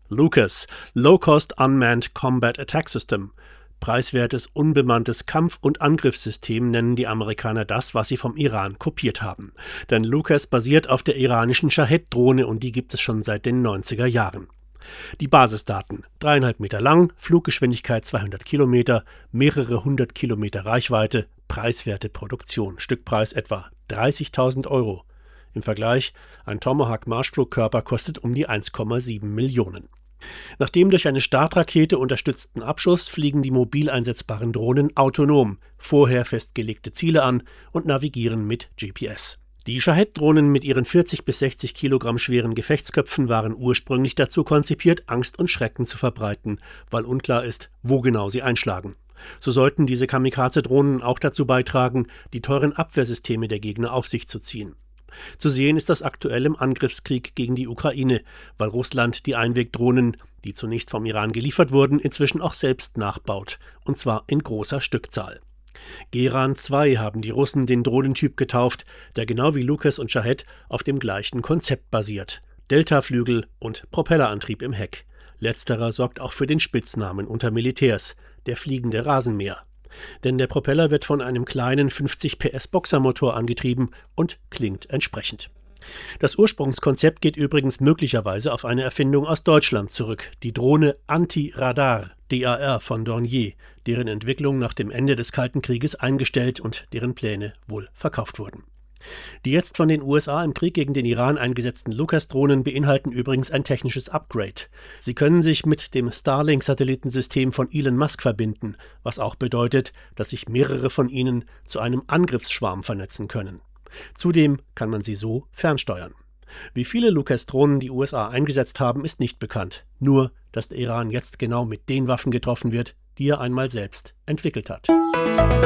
LUCAS, Low-Cost Unmanned Combat Attack System. Preiswertes, unbemanntes Kampf- und Angriffssystem nennen die Amerikaner das, was sie vom Iran kopiert haben. Denn LUCAS basiert auf der iranischen Shahed-Drohne und die gibt es schon seit den 90er Jahren. Die Basisdaten: 3,5 Meter lang, Fluggeschwindigkeit 200 Kilometer, mehrere 100 Kilometer Reichweite, preiswerte Produktion, Stückpreis etwa 30.000 €. Im Vergleich, ein Tomahawk-Marschflugkörper kostet um die 1,7 Millionen. Nach dem durch eine Startrakete unterstützten Abschuss fliegen die mobil einsetzbaren Drohnen autonom vorher festgelegte Ziele an und navigieren mit GPS. Die Shahed-Drohnen mit ihren 40 bis 60 Kilogramm schweren Gefechtsköpfen waren ursprünglich dazu konzipiert, Angst und Schrecken zu verbreiten, weil unklar ist, wo genau sie einschlagen. So sollten diese Kamikaze-Drohnen auch dazu beitragen, die teuren Abwehrsysteme der Gegner auf sich zu ziehen. Zu sehen ist das aktuell im Angriffskrieg gegen die Ukraine, weil Russland die Einwegdrohnen, die zunächst vom Iran geliefert wurden, inzwischen auch selbst nachbaut, und zwar in großer Stückzahl. Geran 2 haben die Russen den Drohnentyp getauft, der genau wie LUCAS und Shahed auf dem gleichen Konzept basiert: Deltaflügel und Propellerantrieb im Heck. Letzterer sorgt auch für den Spitznamen unter Militärs: der fliegende Rasenmäher. Denn der Propeller wird von einem kleinen 50 PS Boxermotor angetrieben und klingt entsprechend. Das Ursprungskonzept geht übrigens möglicherweise auf eine Erfindung aus Deutschland zurück: die Drohne Anti-Radar, DAR von Dornier, deren Entwicklung nach dem Ende des Kalten Krieges eingestellt und deren Pläne wohl verkauft wurden. Die jetzt von den USA im Krieg gegen den Iran eingesetzten LUCAS-Drohnen beinhalten übrigens ein technisches Upgrade. Sie können sich mit dem Starlink-Satellitensystem von Elon Musk verbinden, was auch bedeutet, dass sich mehrere von ihnen zu einem Angriffsschwarm vernetzen können. Zudem kann man sie so fernsteuern. Wie viele LUCAS-Drohnen die USA eingesetzt haben, ist nicht bekannt. Nur, dass der Iran jetzt genau mit den Waffen getroffen wird, die er einmal selbst entwickelt hat.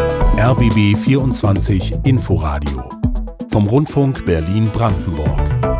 RBB 24 Inforadio vom Rundfunk Berlin-Brandenburg.